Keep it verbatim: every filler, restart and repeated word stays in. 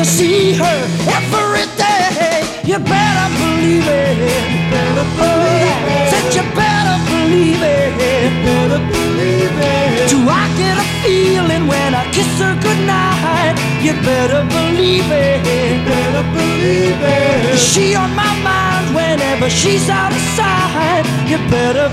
to see her every day. You better believe it. You better believe it. Said you better believe it. You better believe it. Do I get a feeling when I kiss her goodnight? You better believe it. You better believe it. Is she on my mind whenever she's out of sight? You better